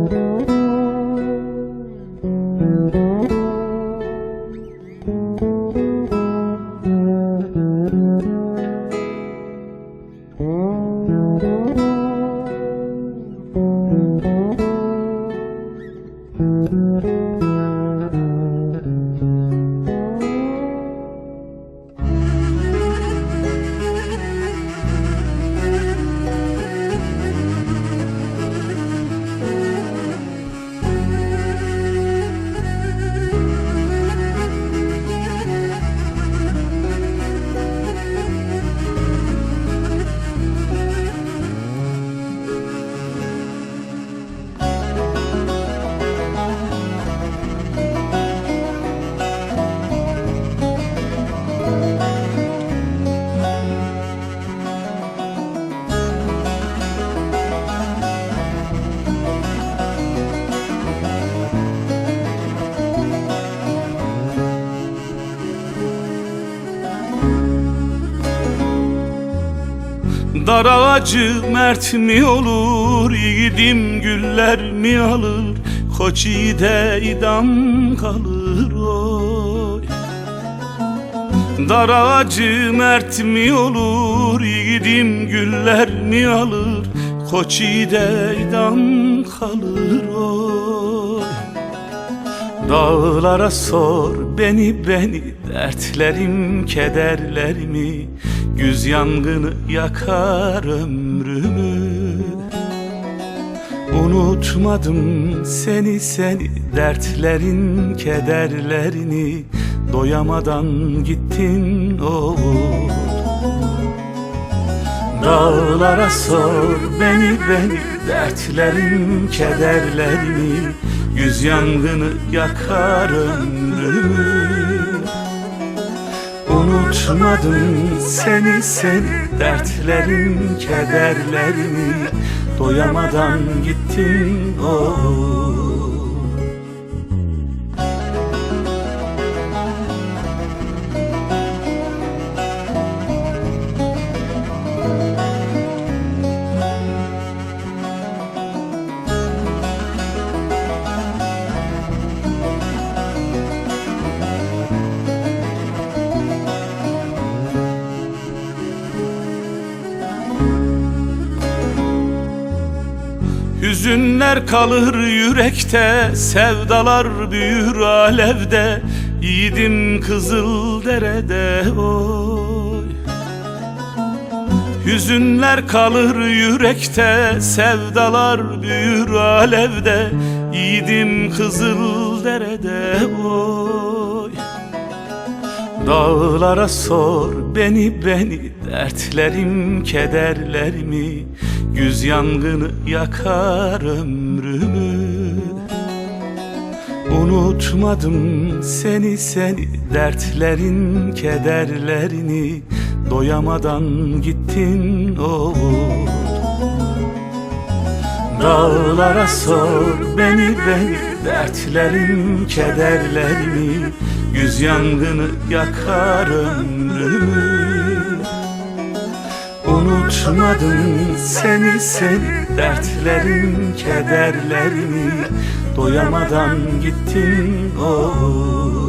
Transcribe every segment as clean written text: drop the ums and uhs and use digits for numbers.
Dar ağacı mert mi olur, yiğidim güller mi alır, koç yiğide idam kalır oy. Dar ağacı mert mi olur, yiğidim güller mi alır, koç yiğide idam kalır oy. Dağlara sor beni, dertlerim kederlerimi, güz yangını yakar ömrümü. Unutmadım seni, dertlerin kederlerini, doyamadan gittin oğul. Dağlara sor beni, dertlerin kederlerini, güz yangını yakar ömrümü. Unutmadım seni, dertlerin kederlerini, doyamadan gittin oğul. Hüzünler kalır yürekte, sevdalar büyür alevde, yiğidim Kızıldere'de oy. Hüzünler kalır yürekte, sevdalar büyür alevde, yiğidim Kızıldere'de oy. Dağlara sor beni, dertlerim kederlerimi, güz yangını yakar ömrümü. Unutmadım seni, dertlerin kederlerini, doyamadan gittin oğul. Dağlara sor beni, dertlerim kederlerimi, güz yangını yakar ömrümü. Unutmadım seni, dertlerin kederlerini, doyamadan gittin oğul.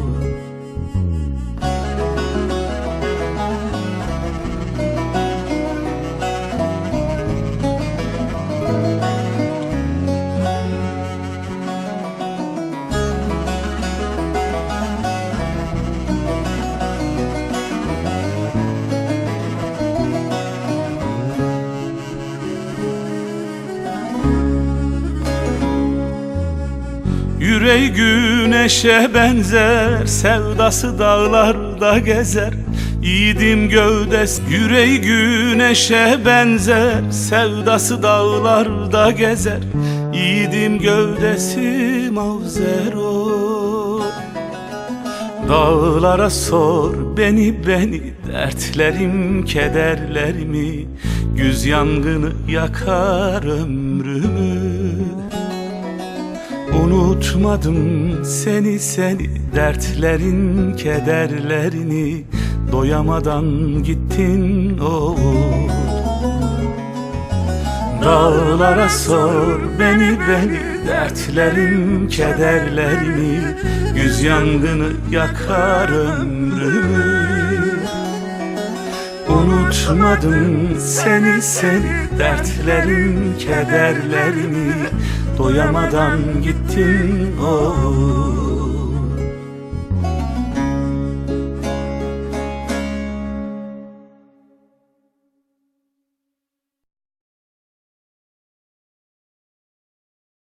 Yüreği güneşe benzer, sevdası dağlarda gezer, yiğidim gövdesi. Yüreği güneşe benzer, sevdası dağlarda gezer, yiğidim gövdesi mavzer oy. Dağlara sor beni, dertlerim kederlerimi, güz yangını yakar ömrümü. Unutmadım seni, dertlerin kederlerini, doyamadan gittin oğul. Dağlara sor beni dertlerim kederlerimi, güz yangını yakar ömrümü. Unutmadım seni dertlerim kederlerimi, doyamadan gittin oh.